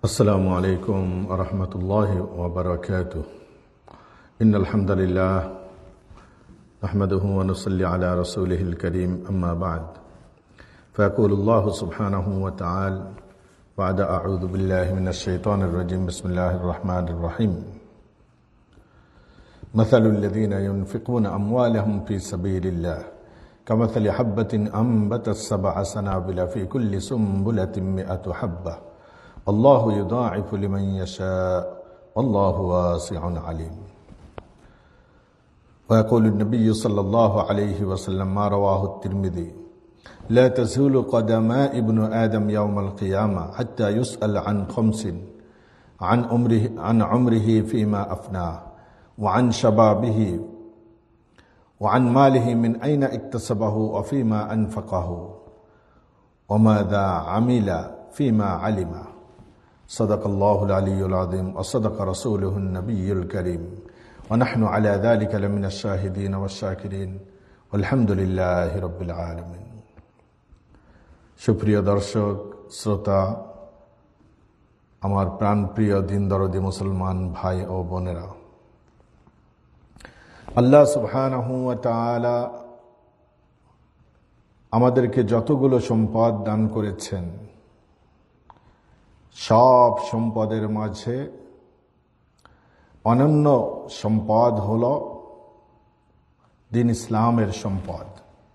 السلام عليكم ورحمة الله وبركاته. إن الحمد لله نحمده ونصلي على رسوله الكريم، أما بعد فيقول الله سبحانه وتعالى بعد أعوذ بالله من الشيطان الرجيم بسم الله الرحمن الرحيم. مثل الذين ينفقون أموالهم في سبيل الله كمثل حبة أنبتت 7 سنابل في كل سنبلة 100 حبة الله يضاعف لمن يشاء والله واسع عليم. ويقول النبي صلى الله عليه وسلم ما رواه الترمذي لا تزول قدما ابن آدم يوم القيامة حتى يسأل عن 5: عن عمره فيما أفناه، وعن شبابه، وعن ماله من أين اكتسبه وفيما أنفقه، وماذا عمل فيما علم. صدق الله العلي العظيم وصدق رسوله النبي الكريم ونحن على ذلك لمن الشاهدين والشاكرين والحمد لله رب العالمين. সুপ্রিয় দর্শক শ্রোতা, আমার প্রাণপ্রিয় দিন দরদি মুসলমান ভাই ও বোনেরা, আল্লাহ সুবহানাহু ওয়া তাআলা আমাদেরকে যতগুলো সম্পদ দান করেছেন, সব সম্পদের মাঝে অনন্য সম্পদ হল দ্বীন ইসলামের সম্পদ,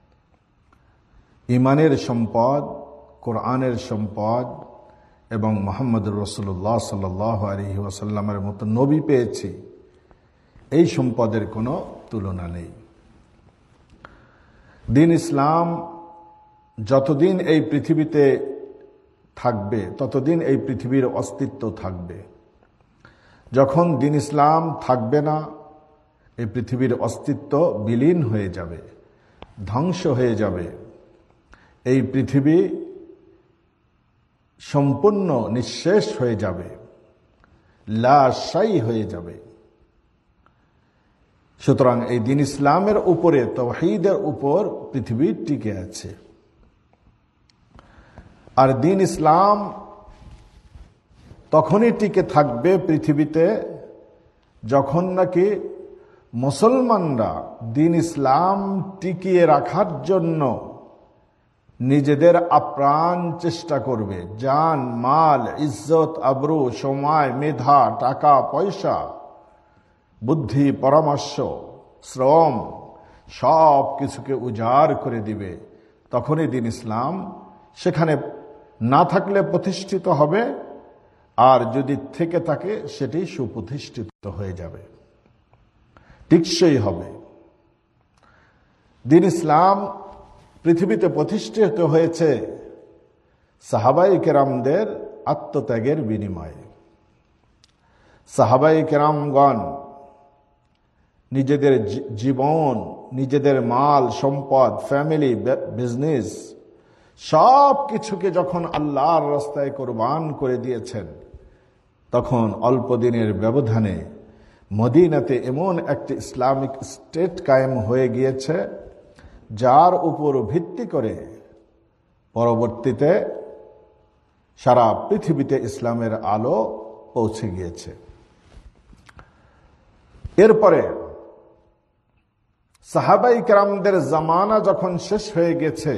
ঈমানের সম্পদ, কোরআনের সম্পদ এবং মুহাম্মদুর রাসূলুল্লাহ সাল্লাল্লাহু আলাইহি ওয়াসাল্লামের মতো নবী পেয়েছি। এই সম্পদের কোনো তুলনা নেই। দ্বীন ইসলাম যতদিন এই পৃথিবীতে থাকবে ততদিন এই পৃথিবীর অস্তিত্ব থাকবে। যখন দ্বীন ইসলাম থাকবে না, এই পৃথিবীর অস্তিত্ব বিলীন হয়ে যাবে, ধ্বংস হয়ে যাবে। এই পৃথিবী সম্পূর্ণ নিঃশেষ হয়ে যাবে, লাশাই হয়ে যাবে। সুতরাং এই দ্বীন ইসলামের উপরে, তাওহীদের উপর পৃথিবী টিকে আছে। আর দ্বীন ইসলাম তখনই টিকে থাকবে পৃথিবীতে যখন নাকি মুসলমানরা দ্বীন ইসলাম টিকিয়ে রাখার জন্য নিজেদের আপ্রাণ চেষ্টা করবে। জান, মাল, ইজ্জত, আবরু, সময়, মেধা, টাকা পয়সা, বুদ্ধি, পরামর্শ, শ্রম সব কিছুকে উজাড় করে দিবে। তখনই দ্বীন ইসলাম সেখানে না থাকলে প্রতিষ্ঠিত হবে, আর যদি থেকে থাকে সেটি সুপ্রতিষ্ঠিত হয়ে যাবে, টিকসই হবে। দ্বীন ইসলাম পৃথিবীতে প্রতিষ্ঠিত হয়েছে সাহাবায়ে কেরামদের আত্মত্যাগের বিনিময়ে। সাহাবায়ে কেরামগণ নিজেদের জীবন, নিজেদের মাল, সম্পদ, ফ্যামিলি, বিজনেস সব কিছুকে যখন আল্লাহর রাস্তায় কোরবান করে দিয়েছেন, তখন অল্প দিনের ব্যবধানে মদিনাতে এমন একটি ইসলামিক স্টেট কায়েম হয়ে গিয়েছে যার উপর ভিত্তি করে পরবর্তীতে সারা পৃথিবীতে ইসলামের আলো পৌঁছে গিয়েছে। এরপরে সাহাবায়ে কেরামদের জামানা যখন শেষ হয়ে গেছে,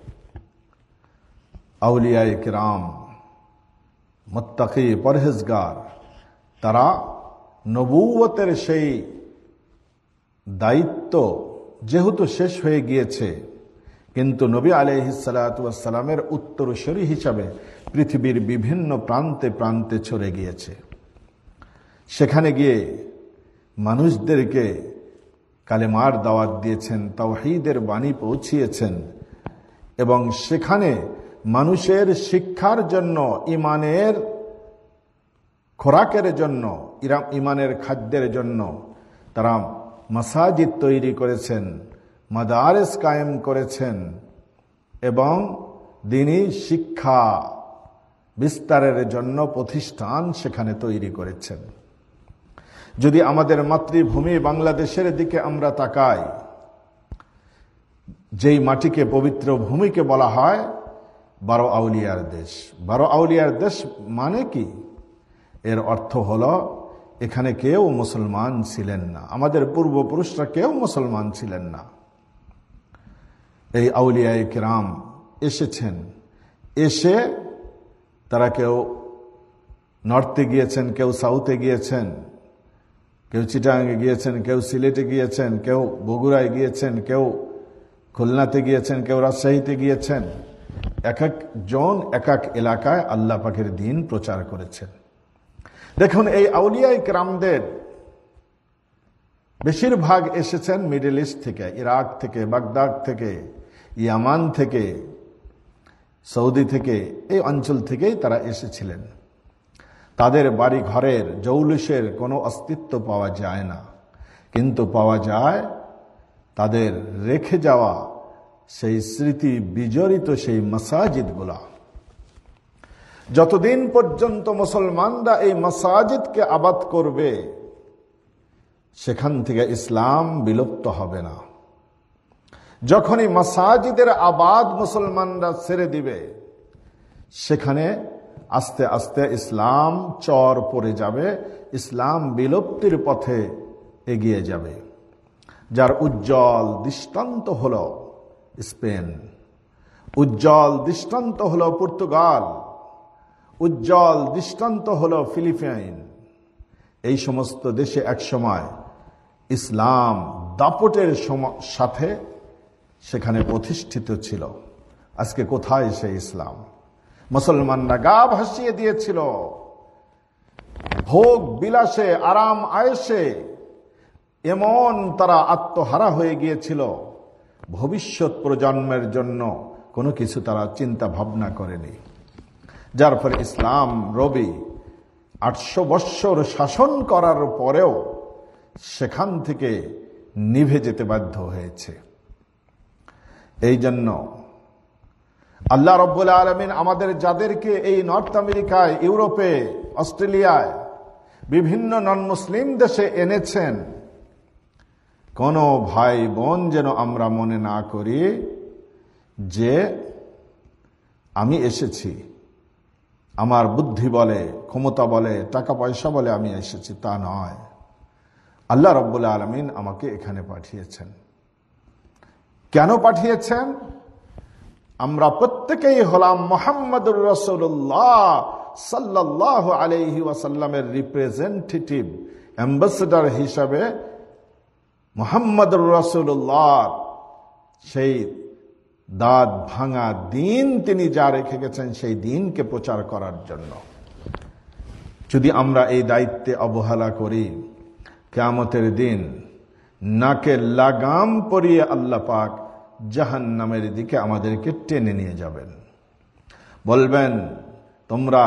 আউলিয়ায়ে কেরাম, মুত্তাকি, পরহেজগার, তারা নবুয়তের সেই দায়িত্ব যেহেতু শেষ হয়ে গিয়েছে, কিন্তু নবী আলাইহিস সালাতু ওয়াস সালামের উত্তরসূরি হিসাবে পৃথিবীর বিভিন্ন প্রান্তে প্রান্তে ছড়ে গিয়েছে। সেখানে গিয়ে মানুষদেরকে কালেমার দাওয়াত দিয়েছেন, তাওহীদের বাণী পৌঁছিয়েছেন, এবং সেখানে মানুষের শিক্ষার জন্য, ইমানের খোরাকের জন্য, ইমানের খাদ্যের জন্য তারা মাসাজিদ তৈরি করেছেন, মাদারেস কায়েম করেছেন এবং দ্বীনি শিক্ষা বিস্তারের জন্য প্রতিষ্ঠান সেখানে তৈরি করেছেন। যদি আমাদের মাতৃভূমি বাংলাদেশের দিকে আমরা তাকাই, যেই মাটিকে পবিত্র ভূমিকে বলা হয় 12 আউলিয়ার দেশ। 12 আউলিয়ার দেশ মানে কি? এর অর্থ হলো এখানে কেউ মুসলমান ছিলেন না, আমাদের পূর্বপুরুষরা কেউ মুসলমান ছিলেন না। এই আউলিয়ায়ে কিরাম এসেছেন, এসে তারা কেউ নর্থে গিয়েছেন, কেউ সাউথে গিয়েছেন, কেউ চিটাগাঙে গিয়েছেন, কেউ সিলেটে গিয়েছেন, কেউ বগুড়ায় গিয়েছেন, কেউ খুলনাতে গিয়েছেন, কেউ রাজশাহীতে গিয়েছেন। এক একজন এক এক এলাকায় আল্লাহ পাকের দ্বীন প্রচার করেছেন। দেখুন, এই আউলিয়ায়ে কিরামদের বেশিরভাগ এসেছেন মিডল ইস্ট থেকে, ইরাক থেকে, বাগদাদ থেকে, ইয়ামান থেকে, সৌদি থেকে, এই অঞ্চল থেকেই তারা এসেছিলেন। তাদের বাড়ি ঘরের জৌলুসের কোনো অস্তিত্ব পাওয়া যায় না, কিন্তু পাওয়া যায় তাদের রেখে যাওয়া সেই স্মৃতি বিজড়িত সেই মাসাজিদগুলা। যতদিন পর্যন্ত মুসলমানরা এই মাসাজিদকে আবাদ করবে, সেখান থেকে ইসলাম বিলুপ্ত হবে না। যখনই মাসাজিদের আবাদ মুসলমানরা ছেড়ে দিবে, সেখানে আস্তে আস্তে ইসলাম চর পড়ে যাবে, ইসলাম বিলুপ্তির পথে এগিয়ে যাবে। যার উজ্জ্বল দৃষ্টান্ত হলো স্পেন, উজ্জ্বল দৃষ্টান্ত হলো পর্তুগাল, উজ্জ্বল দৃষ্টান্ত হলো ফিলিপাইন। এই সমস্ত দেশে একসময় ইসলাম দাপটের সাথে সেখানে প্রতিষ্ঠিত ছিল। আজকে কোথায় সেই ইসলাম? মুসলমানরা গা ভাসিয়ে দিয়েছিল ভোগ বিলাসে, আরাম আয়েশে, এমন তারা আত্মহারা হয়ে গিয়েছিল, ভবিষ্যৎ প্রজন্মের জন্য কোনো কিছু তারা চিন্তা ভাবনা করেনি। যার ফলে ইসলাম রবি 800 বৎসর শাসন করার পরেও সেখান থেকে নিভে যেতে বাধ্য হয়েছে। এই জন্য আল্লাহ রাব্বুল আলামিন আমাদের যাদেরকে এই নর্থ আমেরিকায়, ইউরোপে, অস্ট্রেলিয়ায়, বিভিন্ন নন মুসলিম দেশে এনেছেন, কোন ভাই বোন যেন আমরা মনে না করি যে আমি এসেছি, আমার বুদ্ধি বলে, ক্ষমতা বলে, টাকা পয়সা বলে আমি এসেছি, তা নয়। আল্লাহ রাব্বুল আলামিন আমাকে এখানে পাঠিয়েছেন। কেন পাঠিয়েছেন? আমরা প্রত্যেকেই হলাম মুহাম্মদুর রাসূলুল্লাহ সাল্লাল্লাহু আলাইহি ওয়াসাল্লামের রিপ্রেজেন্টেটিভ, অ্যাম্বাসেডর হিসাবে মুহাম্মদুর রাসূলুল্লাহ সেই দাঁত ভাঙা দিন তিনি যা রেখে গেছেন সেই দিনকে প্রচার করার জন্য। যদি আমরা এই দায়িত্বে অবহেলা করি, কিয়ামতের দিন নাকে লাগাম পরিয়ে আল্লাহ পাক জাহান্নামের দিকে আমাদেরকে টেনে নিয়ে যাবেন। বলবেন, তোমরা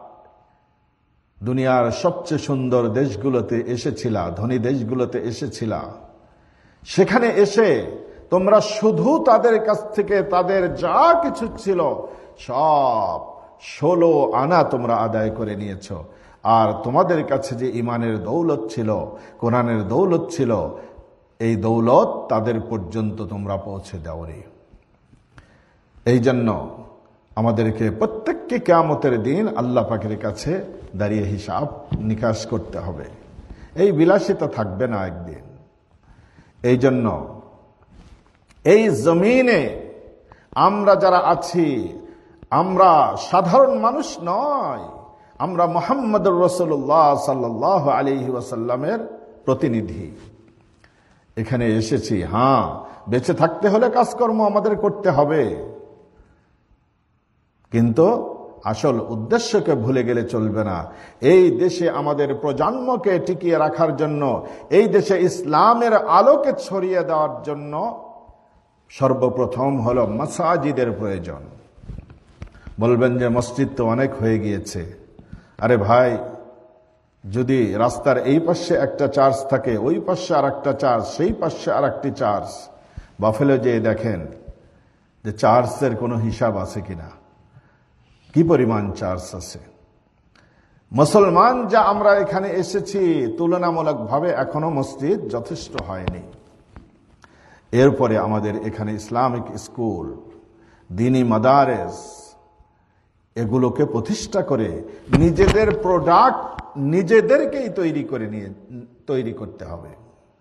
দুনিয়ার সবচেয়ে সুন্দর দেশগুলোতে এসেছিলা, ধনী দেশগুলোতে এসেছিলা, সেখানে এসে তোমরা শুধু তাদের কাছ থেকে তাদের যা কিছু ছিল সব 16 আনা তোমরা আদায় করে নিয়েছ, আর তোমাদের কাছে যে ইমানের দৌলত ছিল, কোরআনের দৌলত ছিল, এই দৌলত তাদের পর্যন্ত তোমরা পৌঁছে দাওনি। এই জন্য আমাদেরকে প্রত্যেককে কিয়ামতের দিন আল্লাহ পাকের কাছে দাঁড়িয়ে হিসাব নিকাশ করতে হবে। এই বিলাসিতা থাকবে না একদিন। এই জন্য এই জমিনে আমরা যারা আছি, আমরা সাধারণ মানুষ নয়, আমরা মুহাম্মদুর রাসূলুল্লাহ সাল্লাল্লাহু আলাইহি ওয়াসাল্লামের প্রতিনিধি। এখানে এসেছি, হ্যাঁ, বেঁচে থাকতে হলে কাজকর্ম আমাদের করতে হবে, কিন্তু আসল উদ্দেশ্যকে ভুলে গেলে চলবে না। এই দেশে আমাদের প্রজন্মকে টিকিয়ে রাখার জন্য, এই দেশে ইসলামের আলোকে ছড়িয়ে দেওয়ার জন্য সর্বপ্রথম হলো মাসাজিদের প্রয়োজন। বলবেন যে মসজিদ তো অনেক হয়ে গিয়েছে। আরে ভাই, যদি রাস্তার এই পাশে একটা চার্চ থাকে, ওই পাশে আর একটা চার্চ, সেই পাশে আর একটি চার্চ, বাফেলো যেয়ে দেখেন যে চার্চের কোনো হিসাব আছে কিনা, কি পরিমাণ চার্চ আছে। মুসলমান যা আমরা এখানে এসেছি, তুলনামূলকভাবে এখনো মসজিদ যথেষ্ট হয়নি। এরপরে আমাদের এখানে ইসলামিক স্কুল, দ্বীনি মাদারেস, এগুলোকে প্রতিষ্ঠা করে নিজেদের প্রোডাক্ট নিজেদেরকেই তৈরি করতে হবে।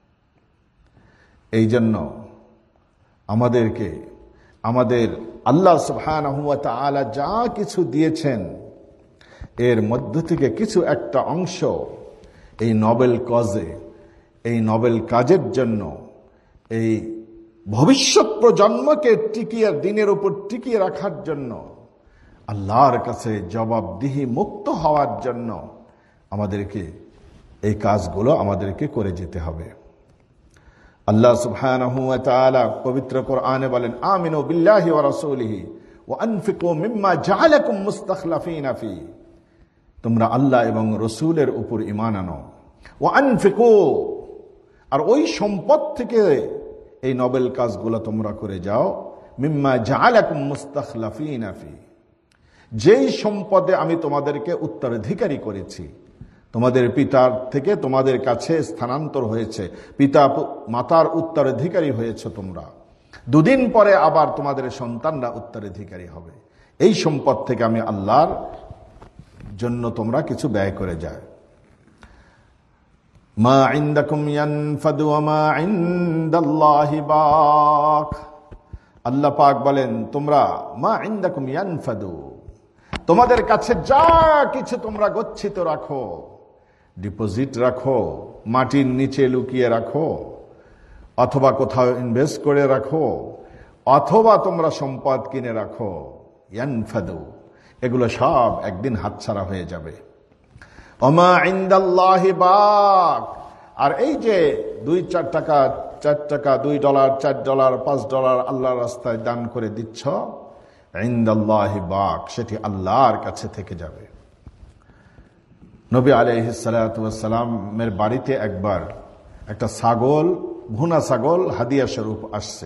এই জন্য আমাদেরকে আমাদের আল্লাহ সুবহানাহু ওয়া তাআলা যা কিছু দিয়েছেন এর মধ্য থেকে কিছু একটা অংশ এই নোবেল কজে, এই নোবেল কাজের জন্য, এই ভবিষ্যৎ প্রজন্মকে দিনের উপর টিকিয়ে রাখার জন্য, আল্লাহর কাছে জবাবদিহি মুক্ত হওয়ার জন্য আমাদেরকে এই কাজগুলো আমাদেরকে করে যেতে হবে। আল্লাহ সুবহানাহু ওয়া তাআলা পবিত্র কোরআনে বলেন, আমিনু বিল্লাহি ওয়া রাসূলিহি ওয়া আনফিকু মিম্মা জাআলাকুম মুস্তাখলাফিনা ফি। তোমরা আল্লাহ এবং রসুলের উপর ঈমান আনো। ওয়া আনফিকু, আর ওই সম্পদ থেকে এই নোবেল কাজগুলো তোমরা করে যাও। মিম্মা জাআলাকুম মুস্তাখলাফিনা ফি, যেই সম্পদে আমি তোমাদেরকে উত্তরাধিকারী করেছি। তোমাদের পিতার থেকে তোমাদের কাছে স্থানান্তর হয়েছে, পিতা মাতার উত্তরাধিকারী হয়েছে তোমরা, দুদিন পরে আবার তোমাদের সন্তানরা উত্তরাধিকারী হবে। এই সম্পদ থেকে আমি আল্লাহর জন্য তোমরা কিছু ব্যয় করে যায়। মা ইনদাকুম ইয়ানফাদু ওয়া মা ইনদাল্লাহি বাক। আল্লাহ পাক বলেন, তোমরা মা ইনদাকুম ইয়ানফাদু, তোমাদের কাছে যা কিছু তোমরা গচ্ছিত রাখো, ডিপোজিট রাখো, মাটির নিচে লুকিয়ে রাখো, অথবা কোথাও ইনভেস্ট করে রাখো, অথবা তোমরা সম্পদ কিনে রাখো, ইয়ানফাদু, এগুলো সব একদিন হাতছাড়া হয়ে যাবে। ওমা ইনদাল্লাহি বাক, আর এই যে 2-4 টাকা, 4 টাকা, $2, $4, $5 আল্লাহর রাস্তায় দান করে দিচ্ছ, ইনদাল্লাহি বাক, সেটি আল্লাহর কাছে থেকে যাবে। নবী আলাইহিস সালাতু ওয়াস সালামের বাড়িতে একবার একটা ছাগল, ভুনা ছাগল হাদিয়া স্বরূপ আসছে।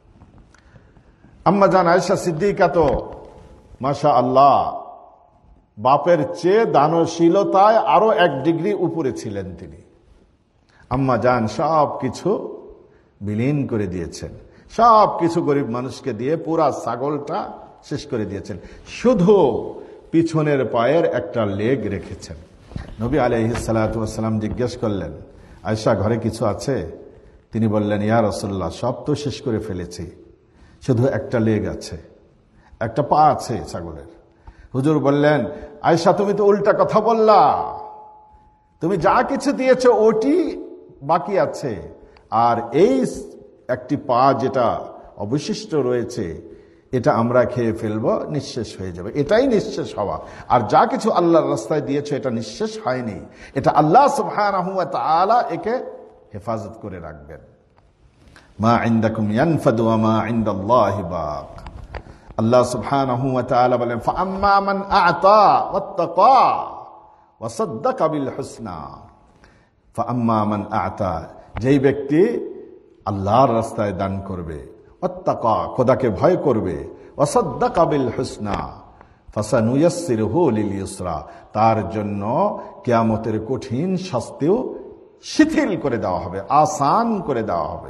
আম্মা জান আয়েশা সিদ্দিকা তো মাশাআল্লাহ বাপের চেয়ে দানশীলতায় আরো 1 ডিগ্রি উপরে ছিলেন তিনি। আম্মা জান সব কিছু বিলীন করে দিয়েছেন, সব কিছু গরিব মানুষকে দিয়ে পুরা ছাগলটা শেষ করে দিয়েছেন, শুধু পিছনের পায়ের একটা লেগ রেখেছেন। নবী আলাইহিস সালাতু ওয়াস সালাম জিজ্ঞেস করলেন, আয়েশা ঘরে কিছু আছে? তিনি বললেন, ইয়া রাসূলুল্লাহ, সব তো শেষ করে ফেলেছি, শুধু একটা লেগ আছে, একটা পা আছে ছাগলের। হুজুর বললেন, আয়েশা তুমি তো উল্টা কথা বললা, তুমি যা কিছু দিয়েছো ওটি বাকি আছে, আর এই একটি পা যেটা অবশিষ্ট রয়েছে এটা আমরা খেয়ে ফেলবো, নিঃশেষ হয়ে যাবে, এটাই নিঃশেষ হওয়া। আর যা কিছু আল্লাহর রাস্তায় দিয়েছে এটা নিঃশেষ হয়নি, এটা আল্লাহ সুবহানাহু ওয়া তাআলা একে হেফাজত করে রাখবেন। মা ইনদাকুম ইয়ানফাদু ওয়া মা ইনদাল্লাহি বাক। আল্লাহ সুবহানাহু ওয়া তাআলা বলেন, ফাআম্মা মান আ'তা ওয়াত্তাকা ওয়া সাদ্দাকা বিল হুসনা। ফাআম্মা মান আ'তা, যেই ব্যক্তি আল্লাহর রাস্তায় দান করবে, ওয়াত্তাকা, খোদাকে ভয় করবে, ওয়া সাদ্দাকা বিল হুসনা ফাসানুয়াসসিরুহু লিল ইউসরা, তার জন্য কিয়ামতের কঠিন শাস্তিও শিথিল করে দেওয়া হবে, আসান করে দেওয়া হবে।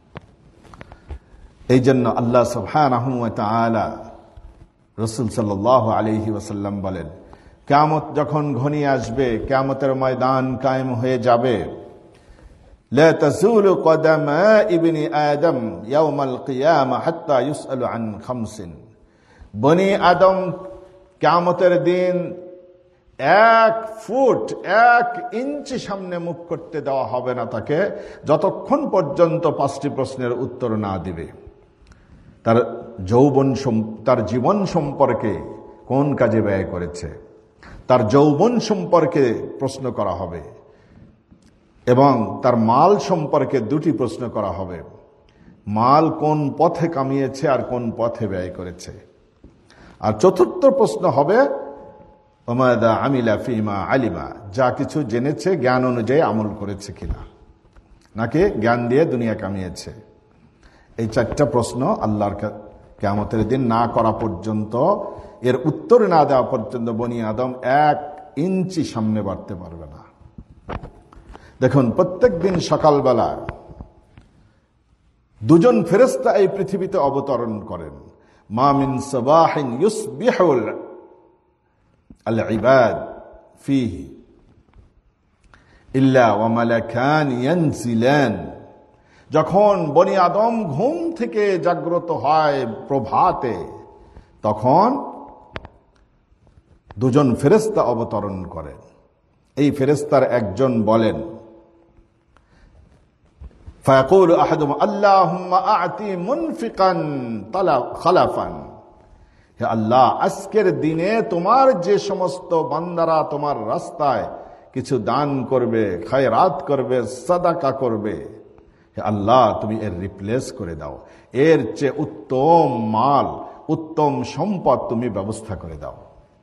এই জন্য আল্লাহ সুবহানাহু ওয়া তাআলা, রাসূল সাল্লাল্লাহু আলাইহি ওয়াসাল্লাম বলেন, কিয়ামত যখন ঘনিয়ে আসবে, কিয়ামতের ময়দান কায়েম হয়ে যাবে, লা তাযুলু কদামা ইবনি আদম ইয়াউমাল কিয়ামা হাত্তা ইউসআলু আন খামসিন। বনি আদম কিয়ামতের দিন 1 ফুট 1 ইঞ্চি সামনে মুখ করতে দেওয়া হবে না তাকে, যতক্ষণ পর্যন্ত 5টি প্রশ্নের উত্তর না দিবে। তার যৌবন, তার জীবন সম্পর্কে কোন কাজে ব্যয় করেছে, তার যৌবন সম্পর্কে প্রশ্ন করা হবে, এবং তার মাল সম্পর্কে 2টি প্রশ্ন করা হবে। মাল কোন পথে কামিয়েছে আর কোন পথে ব্যয় করেছে। আর 4র্থ প্রশ্ন হবে, ওমাদা আমিলা ফিমা আলিমা, যা কিছু জেনেছে জ্ঞান অনুযায়ী আমল করেছে কিনা, নাকি জ্ঞান দিয়ে দুনিয়া কামিয়েছে। এই 4টা প্রশ্ন আল্লাহর কিয়ামতের দিন না করা পর্যন্ত, এর উত্তর না দেওয়া পর্যন্ত বনি আদম 1 ইঞ্চি সামনে বাড়তে পারবে না। দেখুন, প্রত্যেক দিন সকালবেলা 2 জন ফেরেশতা এই পৃথিবীতে অবতরণ করেন। মা মিন সাবাহিন ইউসবিহুল আল ইবাদ ফিহি ইল্লা ওয়া মালাকান ইয়ানজিলান, যখন বনি আদম ঘুম থেকে জাগ্রত হয় প্রভাতে, তখন দুজন ফেরেশতা অবতরণ করেন। এই ফেরেশতার একজন বলেন, ফায়াকুলু আহাদুহুম আল্লাহুম্মা আ'তি মুনফিকান খালাফান, হে আল্লাহ, আজকের দিনে তোমার যে সমস্ত বান্দারা তোমার রাস্তায় কিছু দান করবে, খায়রাত করবে, সাদাকা করবে, হে আল্লাহ তুমি এর রিপ্লেস করে দাও, এর চেয়ে উত্তম মাল, উত্তম সম্পদ তুমি ব্যবস্থা করে দাও।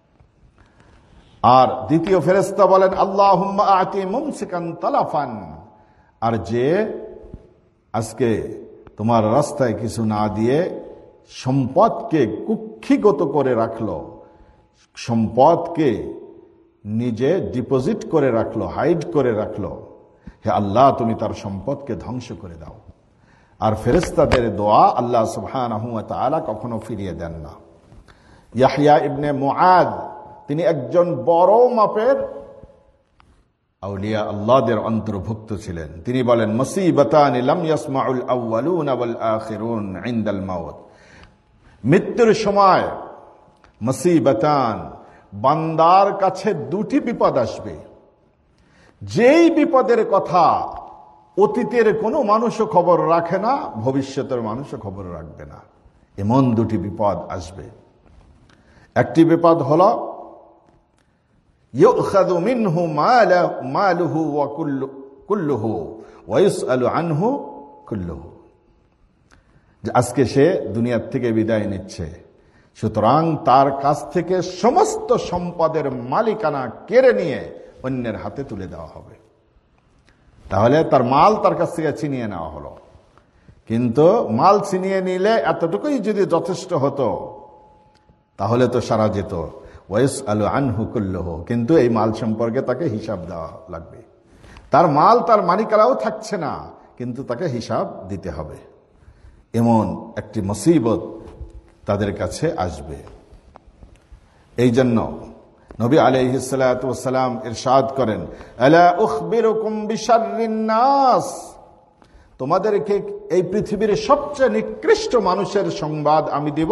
আর দ্বিতীয় ফেরেশতা বলেন, আল্লাহুম্মা আ'তি মুমসিকান তালাফান, আর যে আজকে তোমার রাস্তায় কিছু না দিয়ে সম্পদকে কুক্ষিগত করে রাখলো, সম্পদকে নিজে ডিপোজিট করে রাখলো, হাইড করে রাখলো, হে আল্লাহ তুমি তার সম্পদকে ধ্বংস করে দাও। আর ফেরেশতাদের দোয়া আল্লাহ সুবহানাহু ওয়া তাআলা কখনো ফিরিয়ে দেন না। ইয়াহইয়া ইবনে মুআদ, তিনি একজন বড় মাপের আউলিয়া আল্লাহদের অন্তর্ভুক্ত ছিলেন। তিনি বলেন, মুসিবাতানি লাম ইয়াসমাউল আউয়ালুন ওয়াল আখিরুন ইনদাল মাউত, মৃত্যুর সময় মুসিবাতান, বান্দার কাছে দুটি বিপদ আসবে, যেই বিপদের কথা অতীতের কোনো মানুষও খবর রাখে না, ভবিষ্যতের মানুষও খবর রাখবে না, এমন দুটি বিপদ আসবে। একটি বিপদ হলো ইউখাযু মিনহু মালুহু ওয়া কুল্লুহু ওয়া ইউসআলু আনহু কুল্লুহু, আজকে সে দুনিয়ার থেকে বিদায় নিচ্ছে, সুতরাং তার কাছ থেকে সমস্ত সম্পদের মালিকানা কেড়ে নিয়ে অন্যের হাতে তুলে দেওয়া হবে। তাহলে তার মাল তার কাছ থেকে ছিনিয়ে নেওয়া হলো, কিন্তু মাল ছিনিয়ে নিলে এতটুকুই যদি যথেষ্ট হতো তাহলে তো সারা যেত। ওয়াইসআলু আনহু কুল্লুহু, কিন্তু এই মাল সম্পর্কে তাকে হিসাব দেওয়া লাগবে। তার মাল তার মালিকানাও থাকছে না, কিন্তু তাকে হিসাব দিতে হবে। এমন একটি মুসিবত তাদের কাছে আসবে। এই জন্য নবী আলাইহিস সালাতু ওয়াস সালাম ইরশাদ করেন, আলা উখবিরুকুম বিশাররিন নাস, তোমাদেরকে এই পৃথিবীর সবচেয়ে নিকৃষ্ট মানুষের সংবাদ আমি দেব।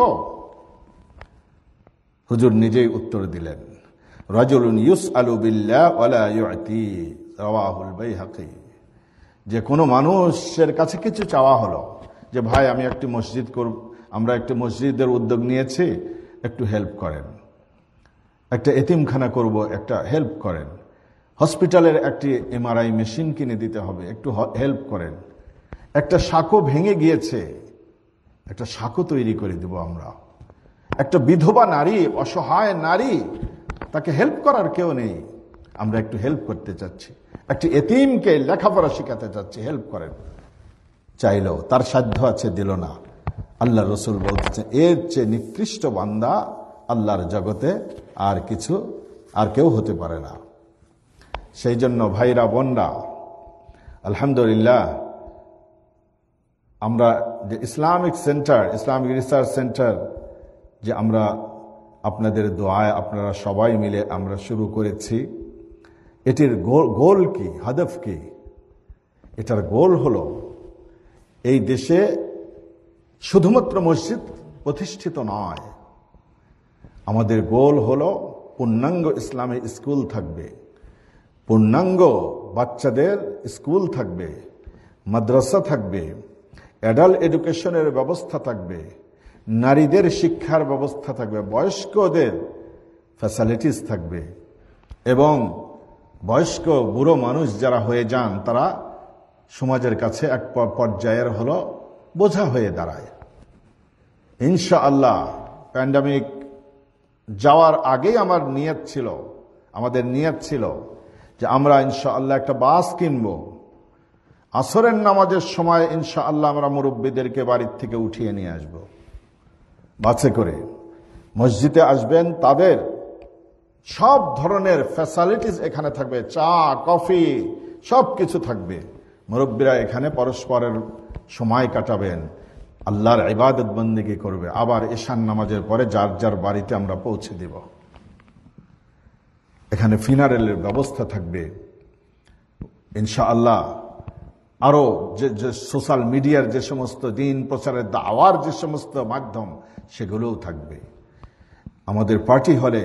হুজুর নিজেই উত্তর দিলেন, রাজুলুন ইউসআলু বিল্লাহ ওয়া লা ইউতি, রাওয়াহুল বাইহাকী, যে কোনো মানুষের কাছে কিছু চাওয়া হলো, যে ভাই আমি একটি মসজিদ করব, আমরা একটি মসজিদের উদ্যোগ নিয়েছি, একটু হেল্প করেন, একটা এতিমখানা করব, একটা হেল্প করেন, হসপিটালের একটি এমআরআই মেশিন কিনে দিতে হবে, একটু হেল্প করেন, একটা সাঁকো ভেঙে গিয়েছে, একটা সাঁকো তৈরি করে দেব আমরা, একটা বিধবা নারী, অসহায় নারী, তাকে হেল্প করার কেউ নেই, আমরা একটু হেল্প করতে চাচ্ছি, একটি এতিমকে লেখাপড়া শেখাতে চাচ্ছি, হেল্প করেন। চাইলো, তার সাধ্য আছে, দিল না। আল্লাহ রসুল বলতেছেন, এর চেয়ে নিকৃষ্ট বান্দা আল্লাহর জগতে আর কেউ হতে পারে না। সেই জন্য ভাইরা বোনরা, আলহামদুলিল্লাহ, আমরা যে ইসলামিক রিসার্চ সেন্টার যে আমরা আপনাদের দোয়ায় আপনারা সবাই মিলে আমরা শুরু করেছি, এটির গোল কি, হাদফ কি? এটার গোল হলো এই দেশে শুধুমাত্র মসজিদ প্রতিষ্ঠিত নয়, আমাদের গোল হলো পূর্ণাঙ্গ ইসলামী স্কুল থাকবে, পূর্ণাঙ্গ বাচ্চাদের স্কুল থাকবে, মাদ্রাসা থাকবে, অ্যাডাল্ট এডুকেশনের ব্যবস্থা থাকবে, নারীদের শিক্ষার ব্যবস্থা থাকবে, বয়স্কদের ফ্যাসিলিটিস থাকবে, এবং বয়স্ক বুড়ো মানুষ যারা হয়ে যান তারা সমাজের কাছে এক পর্যায়ের হলো বোঝা হয়ে দাঁড়ায়। ইনশাআল্লাহ প্যান্ডামিক যাওয়ার আগেই আমাদের নিয়ত ছিল যে আমরা ইনশাআল্লাহ একটা বাস কিনব, আসরের নামাজের সময় ইনশাআল্লাহ আমরা মুরব্বীদেরকে বাড়ির থেকে উঠিয়ে নিয়ে আসব, বাসে করে মসজিদে আসবেন, তাদের সব ধরনের ফ্যাসিলিটিস এখানে থাকবে, চা কফি সব কিছু থাকবে, মুরব্বীরা এখানে পরস্পরের সময় কাটাবেন, আল্লাহর ইবাদত বন্দেগী করবে, আবার ঈশান নামাজের পরে যার যার বাড়িতে আমরা পৌঁছে দেব। এখানে ফিনারেলের ব্যবস্থা থাকবে, ইনশাআল্লাহ আরো যে সোশ্যাল মিডিয়ার যে সমস্ত দিন প্রচারের দাওয়ার যে সমস্ত মাধ্যম সেগুলোও থাকবে। আমাদের পার্টি হলে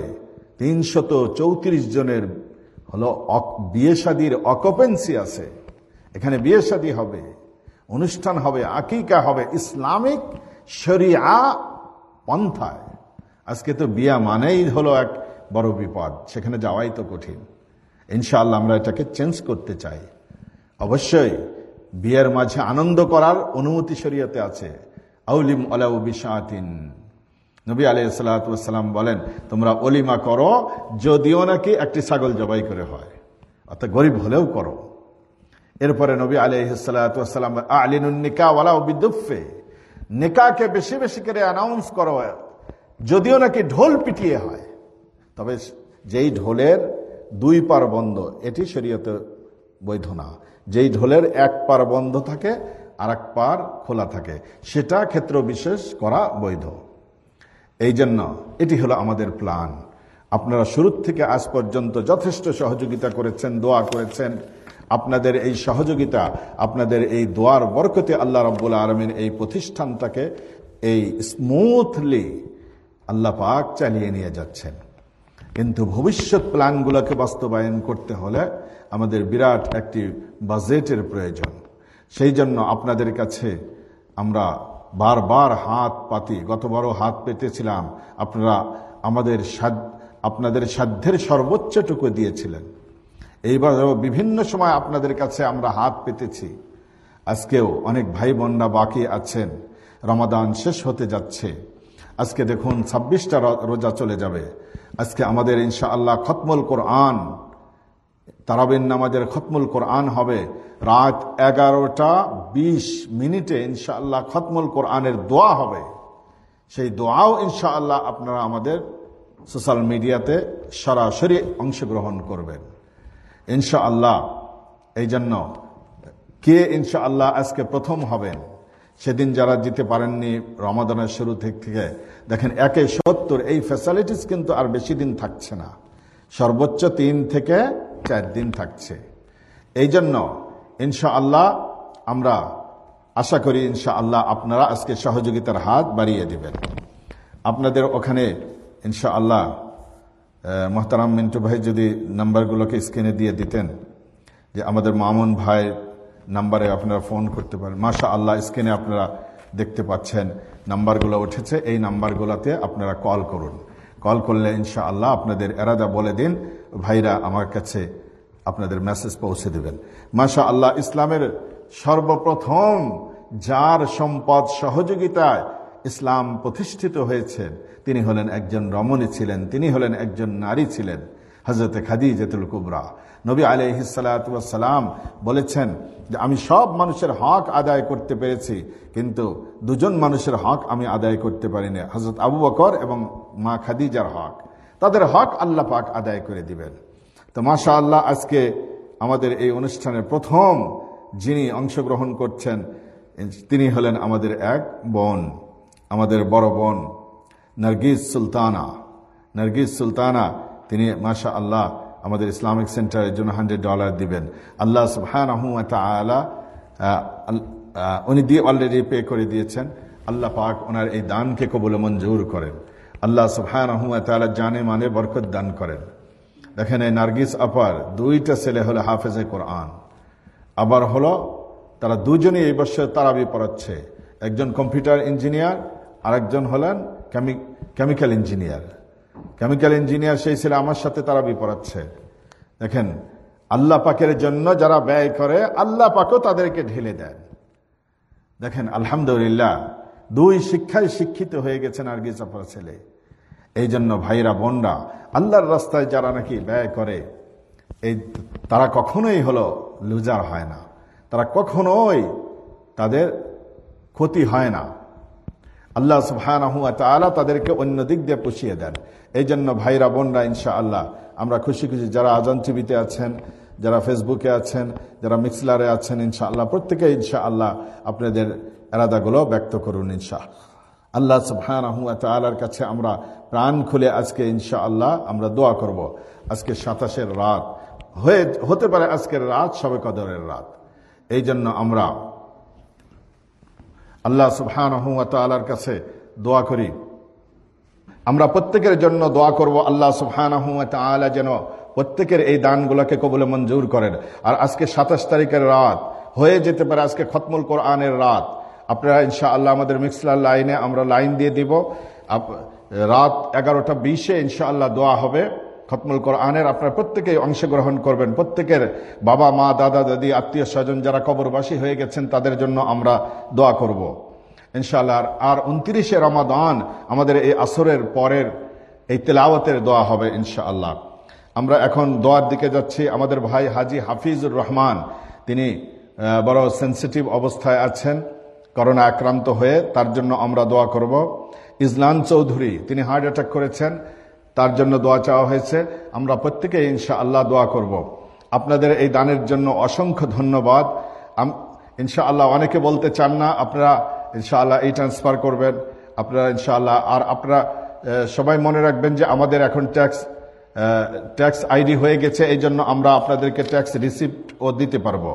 334 জনের হলো বিয়ে শাদীর অকুপেন্সি আছে। এখানে বিয়ে শাদী হবে, অনুষ্ঠান হবে, আকিকা হবে ইসলামিক শরিয়া পন্থায়। আজকে তো বিয়া মানেই হলো এক বড় বিপদ, সেখানে যাওয়াই তো কঠিন। ইনশাআল্লাহ আমরা এটাকে চেঞ্জ করতে চাই। অবশ্যই বিয়ের মাঝে আনন্দ করার অনুমতি শরীয়তে আছে। আউলিম আলাউ বিশাতিন, নবী আলাইহিস সালাতু ওয়াস সালাম বলেন তোমরা অলিমা করো যদিও নাকি একটি ছাগল জবাই করে হয়, অর্থাৎ গরিব হলেও করো। এরপরে নবী আলাইহিস সালাতু ওয়াস সালাম আলিনুন নিকাহ ওয়ালাউ বিদুফে, নিকাহকে বেশি বেশি করে অ্যানাউন্স করো যদিও নাকি ঢোল পিটিয়ে হয়, তবে যেই ঢোলের 2 পার বন্ধ এটি শরীয়তে বৈধ না। যেই ঢোলের 1 পার বন্ধ থাকে আর 1 পার খোলা থাকে সেটা ক্ষেত্র বিশেষ করা বৈধ। এই জন্য এটি হলো আমাদের প্ল্যান। আপনারা শুরু থেকে আজ পর্যন্ত যথেষ্ট সহযোগিতা করেছেন, দোয়া করেছেন। আপনাদের এই সহযোগিতা, আপনাদের এই দোয়ার বরকতে আল্লাহ রাব্বুল আলামিন এই প্রতিষ্ঠানটাকে এই স্মুথলি আল্লাহ পাক চালিয়ে নিয়ে যাচ্ছেন। কিন্তু ভবিষ্যৎ প্ল্যানগুলোকে বাস্তবায়ন করতে হলে আমাদের বিরাট একটি বাজেটের প্রয়োজন। সেই জন্য আপনাদের কাছে আমরা বারবার হাত পাতি, গতবারও হাত পেতেছিলাম, আপনারা আপনাদের সাধ্যের সর্বোচ্চটুকু দিয়েছিলেন। এইবারও বিভিন্ন সময় আপনাদের কাছে আমরা হাত পেতেছি। আজকেও অনেক ভাই বোনরা বাকি আছেন, রমাদান শেষ হতে যাচ্ছে। আজকে দেখুন 26টা রোজা চলে যাবে। আজকে আমাদের ইনশাআল্লাহ খতমুল কোরআন, তারাবির নামাজের খতমুল কোরআন হবে রাত 11:20 ইনশাআল্লাহ। খতমুল কোরআনের দোয়া হবে, সেই দোয়াও ইনশাআল্লাহ আপনারা আমাদের সোশ্যাল মিডিয়াতে সরাসরি অংশগ্রহণ করবেন ইনশাআল্লাহ। এই জন্য কে ইনশাআল্লাহ আজকে প্রথম হবেন, সেদিন যারা যেতে পারেননি রমাদানের শুরু থেকে দেখেন 170 এই ফ্যাসিলিটিস কিন্তু আর বেশি দিন থাকছে না, সর্বোচ্চ 3 থেকে 4 দিন থাকছে। এই জন্য ইনশাআল্লাহ আমরা আশা করি ইনশাআল্লাহ আপনারা আজকে সহযোগিতার হাত বাড়িয়ে দিবেন। আপনাদের ওখানে ইনশাআল্লাহ মোহতারাম মিন্টু ভাই যদি নাম্বারগুলোকে স্ক্রিনে দিয়ে দিতেন, যে আমাদের মামুন ভাই নাম্বারে আপনারা ফোন করতে পারেন। মাশাআল্লাহ স্ক্রিনে আপনারা দেখতে পাচ্ছেন নাম্বারগুলো উঠেছে, এই নাম্বারগুলোতে আপনারা কল করুন। কল করলে ইনশাআল্লাহ আপনাদের এরাদা বলে দিন, ভাইরা আমার কাছে আপনাদের মেসেজ পৌঁছে দিবেন। মাশাআল্লাহ ইসলামের সর্বপ্রথম যার সম্পদ সহযোগিতায় ইসলাম প্রতিষ্ঠিত হয়েছে তিনি হলেন একজন রমণী ছিলেন, তিনি হলেন একজন নারী ছিলেন, হযরতে খাদিজাতুল কুবরা। নবী আলাইহিস সালাতু ওয়াস সালাম বলেছেন যে আমি সব মানুষের হক আদায় করতে পেরেছি, কিন্তু 2জন মানুষের হক আমি আদায় করতে পারিনি, হযরত আবু বকর এবং মা খাদিজার হক। তাদের হক আল্লাহ পাক আদায় করে দিবেন। তো মাশাআল্লাহ আজকে আমাদের এই অনুষ্ঠানের প্রথম যিনি অংশগ্রহণ করছেন তিনি হলেন আমাদের এক বোন, আমাদের বড় বোন নার্গিস সুলতানা। নার্গিস সুলতানা তিনি মাশাআল্লাহ আমাদের ইসলামিক সেন্টারের জন্য $100 দিবেন। আল্লাহ সুবহানাহু ওয়া তাআলা উনি দিয়ে অলরেডি পে করে দিয়েছেন। আল্লাহ পাক ওনার এই দানকে কবুল মঞ্জুর করেন। আল্লাহ সুবহানাহু ওয়া তাআলা জানে মানে বরকত দান করেন। দেখেন এই নার্গিস আপার 2টা ছেলে হলো হাফেজে কোরআন, আবার হলো তারা দুজনেই এই বছর তারাবি পড়াচ্ছে। একজন কম্পিউটার ইঞ্জিনিয়ার আর একজন হলেন কেমিক্যাল ইঞ্জিনিয়ার। কেমিক্যাল ইঞ্জিনিয়ার সেই ছেলে আমার সাথে তারাবি পড়াচ্ছে। দেখেন আল্লাহ পাকের জন্য যারা ব্যয় করে আল্লাহ পাকও তাদেরকে ঢেলে দেন। দেখেন আলহামদুলিল্লাহ 2 শিক্ষায় শিক্ষিত হয়ে গেছেন নার্গিস আপার ছেলে। এই জন্য ভাইরা বোনরা আল্লাহর রাস্তায় যারা নাকি ব্যয় করে তারা কখনোই হলো লুজার হয় না, তারা কখনোই তাদের ক্ষতি হয় না। আল্লাহ সুবহানাহু ওয়া তাআলা তাদেরকে অন্য দিক দিয়ে পুষিয়ে দেন। এই জন্য ভাইরা বোনরা ইনশাআল্লাহ আমরা খুশি খুশি যারা আজান টিভিতে আছেন, যারা ফেসবুকে আছেন, যারা মিক্সলারে আছেন, ইনশাআল্লাহ প্রত্যেকে ইনশাআল্লাহ আপনাদের এরাদাগুলো ব্যক্ত করুন ইনশাআল্লাহ। আল্লাহ সুবহানাহু ওয়া তাআলার কাছে আমরা প্রাণ খুলে আজকে ইনশাআল্লাহ আমরা দোয়া করব। আজকে 27 রাত হতে পারে আজকের রাত শবে কদরের রাত। এই জন্য আমরা আল্লাহ সুবহানাহু ওয়া তাআলার কাছে দোয়া করি, আমরা প্রত্যেকের জন্য দোয়া করব আল্লাহ সুবহানাহু ওয়া তাআলা যেন প্রত্যেকের এই দানগুলোকে কবুল মঞ্জুর করেন। আর আজকে 27 তারিখের রাত হয়ে যেতে পারে আজকে খতমুল কোরআনের রাত। আপনারা ইনশাআল্লাহ আমাদের মিক্সলার লাইনে আমরা লাইন দিয়ে দিব, রাত 11:20 ইনশাআল্লাহ দোয়া হবে খতমুল কোরআনের। আপনারা প্রত্যেকেই অংশগ্রহণ করবেন, প্রত্যেকের বাবা মা দাদা দাদি আত্মীয় স্বজন যারা কবরবাসী হয়ে গেছেন তাদের জন্য আমরা দোয়া করব ইনশাআল্লাহ। আর 29শে রমাদান আমাদের এই আসরের পরের এই তেলাওয়াতের দোয়া হবে ইনশাআল্লাহ। আমরা এখন দোয়ার দিকে যাচ্ছি। আমাদের ভাই হাজি হাফিজুর রহমান, তিনি বড় সেন্সিটিভ অবস্থায় আছেন, করোনা আক্রান্ত হয়ে, তার জন্য আমরা দোয়া করব। ইজলান চৌধুরী, তিনি হার্ট অ্যাটাক করেছেন, তার জন্য দোয়া চাওয়া হয়েছে। আমরা প্রত্যেকে ইনশাআল্লাহ দোয়া করব। আপনাদের এই দানের জন্য অসংখ্য ধন্যবাদ। ইনশাআল্লাহ অনেকে বলতে চান না, আপনারা ইনশাআল্লাহ এই ট্রান্সফার করবেন আপনারা ইনশাআল্লাহ। আর আপনারা সবাই মনে রাখবেন যে আমাদের এখন ট্যাক্স আইডি হয়ে গেছে, এই জন্য আমরা আপনাদেরকে ট্যাক্স রিসিপ্টও দিতে পারবো।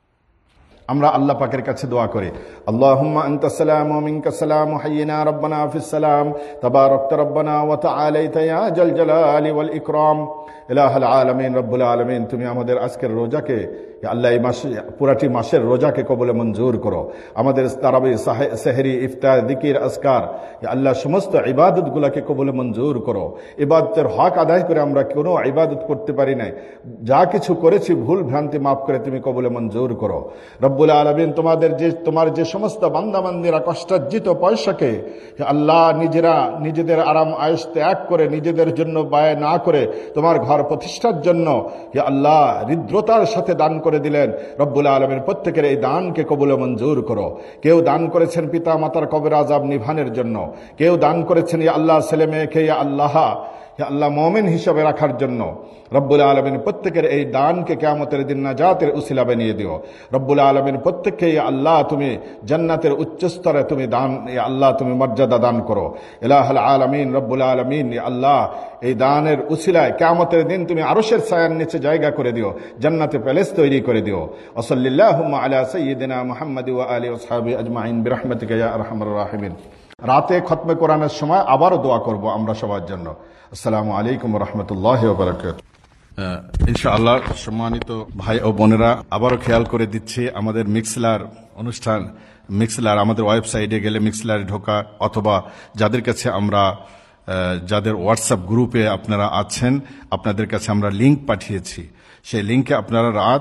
আমরা আল্লাহ পাকের কাছে দোয়া করি, আল্লাহুম্মা আনতাস সালামু ওয়া মিনকাস সালামু হাইয়িনা রাব্বানা ফিস সালাম তাবারাকতা রাব্বানা ওয়া তাআলাইতা ইয়া জাল জালালি ওয়াল ইকরাম ইলাহুল আলামিন রব্বুল আলামিন। তুমি আমাদের আজকের রোজাকে আল্লাহ এই মাসে পুরাটি মাসের রোজাকে কবুল মঞ্জুর করো। আমাদের তারাবি সেহরি ইফতার জিকির আজকার আল্লাহ সমস্ত ইবাদতগুলোকে কবুল মঞ্জুর করো। ইবাদতের হক আদায় করে আমরা কোনো ইবাদত করতে পারি নাই, যা কিছু করেছি ভুল ভ্রান্তি মাফ করে তুমি কবুল মঞ্জুর করো রব্বুল আলামিন। তোমার যে সমস্ত বান্দাবান্দিরা কষ্টার্জিত পয়সাকে আল্লাহ নিজেদের আরাম আয়েশ ত্যাগ করে নিজেদের জন্য ব্যয় না করে তোমার ঘর প্রতিষ্ঠার জন্য আল্লাহ হৃদ্রতার সাথে দান করে দিলেন রব্বুল আলামিন, প্রত্যেকের এই দানকে কবুল মঞ্জুর করো। কেউ দান করেছেন পিতা মাতার কবর আযাব নিভানের জন্য, কেউ দান করেছেন ইয়া আল্লাহ ছেলে মেয়েকে ইয়া আল্লাহ মুমিন হিসাবে রাখার জন্য। রব্বুল আলামিন প্রত্যেকের এই দানকে কিয়ামতের দিন নাজাতের উসিলা বানিয়ে দিও রব্বুল আলামিন। প্রত্যেককে ইয়া আল্লাহ তুমি জান্নাতের উচ্চ স্তরে তুমি দান ইয়া আল্লাহ তুমি মর্যাদা দান করো ইলাহুল আলামিন রব্বুল আলামিন। ইয়া আল্লাহ এই দানের উসিলায় কিয়ামতের দিন তুমি আরশের ছায়ার নিচে জায়গা করে দিও, জান্নাতে প্যালেস তৈরি করে দিও। ওয়াসাল্লাল্লাহুম্মা আলা সাইয়্যিদিনা মুহাম্মাদি ওয়া আলিহি ওয়া সাহবিহি আজমাইন বিরহমাতিকা ইয়া আরহামার রাহিমিন। রাতে খতমে কোরআনের সময় আবারও দোয়া করব আমরা সবার জন্য। আসসালামু আলাইকুম ওয়া রাহমাতুল্লাহি ওয়া বারাকাতুহু। ইনশাআল্লাহ সম্মানিত ভাই ও বোনেরা, আবারও খেয়াল করে দিচ্ছি আমাদের মিক্সলার অনুষ্ঠান, মিক্সলার আমাদের ওয়েবসাইটে গেলে মিক্সলারে ঢোকা, অথবা যাদের কাছে আমরা যাদের হোয়াটসঅ্যাপ গ্রুপে আপনারা আছেন আপনাদের কাছে আমরা লিংক পাঠিয়েছি, সেই লিংকে আপনারা রাত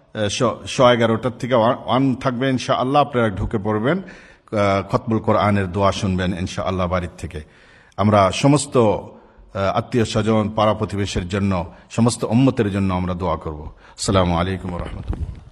11:30 থেকে 1 থাকবে ইনশাআল্লাহ, আপনারা ঢুকে পড়বেন, খতমুল কোরআনের দোয়া শুনবেন ইনশাআল্লাহ বাড়ির থেকে। আমরা সমস্ত আত্মীয় স্বজন পাড়া প্রতিবেশীর জন্য সমস্ত উম্মতের জন্য আমরা দোয়া করব। আসসালামু আলাইকুম ওয়া রাহমাতুল্লাহ।